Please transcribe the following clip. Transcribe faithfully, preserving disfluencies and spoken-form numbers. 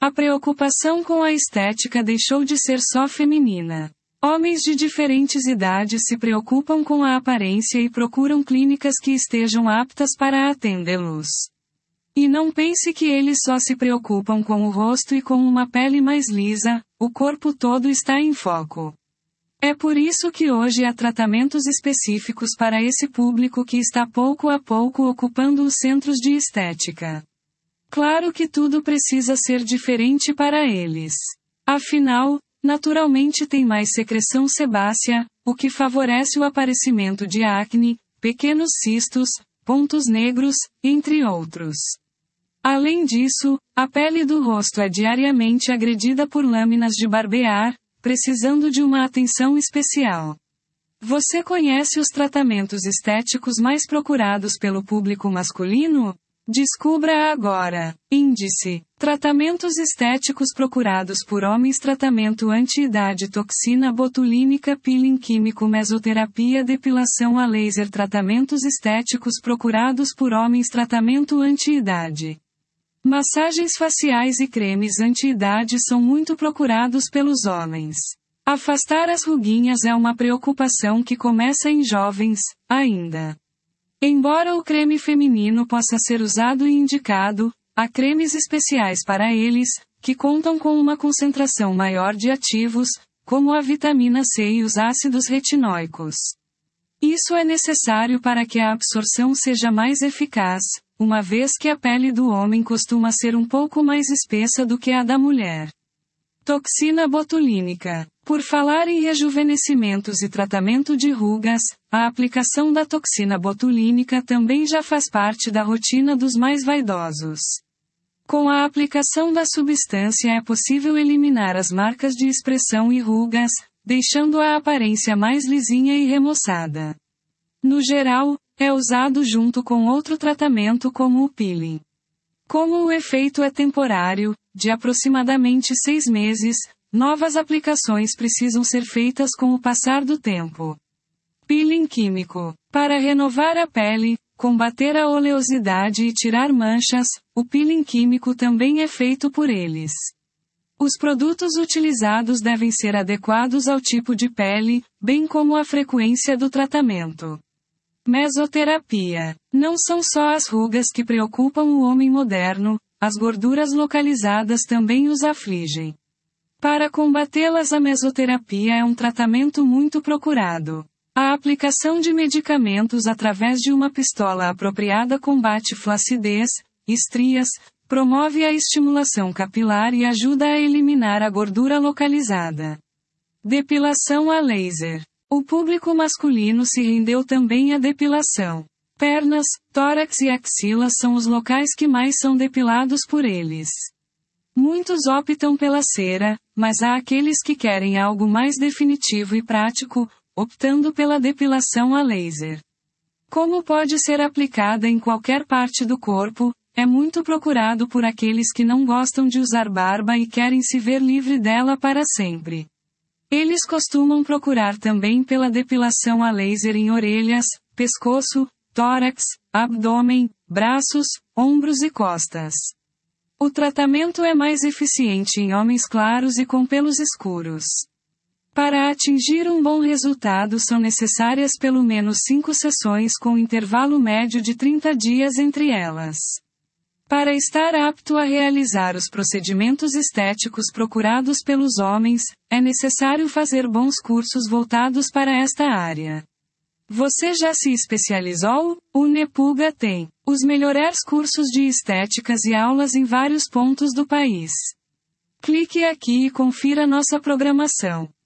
A preocupação com a estética deixou de ser só feminina. Homens de diferentes idades se preocupam com a aparência e procuram clínicas que estejam aptas para atendê-los. E não pense que eles só se preocupam com o rosto e com uma pele mais lisa, o corpo todo está em foco. É por isso que hoje há tratamentos específicos para esse público que está pouco a pouco ocupando os centros de estética. Claro que tudo precisa ser diferente para eles. Afinal, naturalmente tem mais secreção sebácea, o que favorece o aparecimento de acne, pequenos cistos, pontos negros, entre outros. Além disso, a pele do rosto é diariamente agredida por lâminas de barbear, precisando de uma atenção especial. Você conhece os tratamentos estéticos mais procurados pelo público masculino? Descubra agora. Índice: tratamentos estéticos procurados por homens: tratamento anti-idade, toxina botulínica, peeling químico, mesoterapia, depilação a laser. Tratamentos estéticos procurados por homens: tratamento anti-idade. Massagens faciais e cremes anti-idade são muito procurados pelos homens. Afastar as ruguinhas é uma preocupação que começa em jovens, ainda. Embora o creme feminino possa ser usado e indicado, há cremes especiais para eles, que contam com uma concentração maior de ativos, como a vitamina C e os ácidos retinóicos. Isso é necessário para que a absorção seja mais eficaz, uma vez que a pele do homem costuma ser um pouco mais espessa do que a da mulher. Toxina botulínica. Por falar em rejuvenescimentos e tratamento de rugas, a aplicação da toxina botulínica também já faz parte da rotina dos mais vaidosos. Com a aplicação da substância é possível eliminar as marcas de expressão e rugas, deixando a aparência mais lisinha e remoçada. No geral, é usado junto com outro tratamento como o peeling. Como o efeito é temporário, de aproximadamente seis meses, novas aplicações precisam ser feitas com o passar do tempo. Peeling químico. Para renovar a pele, combater a oleosidade e tirar manchas, o peeling químico também é feito por eles. Os produtos utilizados devem ser adequados ao tipo de pele, bem como à frequência do tratamento. Mesoterapia. Não são só as rugas que preocupam o homem moderno, as gorduras localizadas também os afligem. Para combatê-las, a mesoterapia é um tratamento muito procurado. A aplicação de medicamentos através de uma pistola apropriada combate flacidez, estrias, promove a estimulação capilar e ajuda a eliminar a gordura localizada. Depilação a laser. O público masculino se rendeu também à depilação. Pernas, tórax e axilas são os locais que mais são depilados por eles. Muitos optam pela cera, mas há aqueles que querem algo mais definitivo e prático, optando pela depilação a laser. Como pode ser aplicada em qualquer parte do corpo, é muito procurado por aqueles que não gostam de usar barba e querem se ver livre dela para sempre. Eles costumam procurar também pela depilação a laser em orelhas, pescoço, tórax, abdômen, braços, ombros e costas. O tratamento é mais eficiente em homens claros e com pelos escuros. Para atingir um bom resultado são necessárias pelo menos cinco sessões com intervalo médio de trinta dias entre elas. Para estar apto a realizar os procedimentos estéticos procurados pelos homens, é necessário fazer bons cursos voltados para esta área. Você já se especializou? O Nepuga tem os melhores cursos de estéticas e aulas em vários pontos do país. Clique aqui e confira nossa programação.